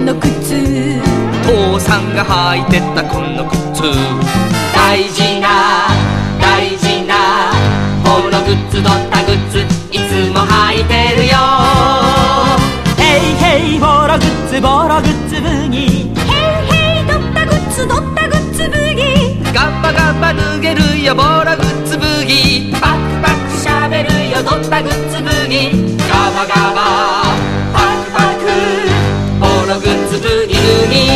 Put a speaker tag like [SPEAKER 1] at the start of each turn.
[SPEAKER 1] の靴、
[SPEAKER 2] 父さんが履いてたこの靴、
[SPEAKER 1] 大事な大事なボロ靴ドッタ靴、いつも履いてるよ。ヘイヘイボロ靴ボロ靴ブギ、ヘイヘイドッタ靴ドッタ靴ブギ、
[SPEAKER 2] ガバガバ脱げるよボロ靴ブギ、
[SPEAKER 1] パクパクしゃべるよドッタ靴ブギ、ガバガバパクパクボロ靴ブギブギ。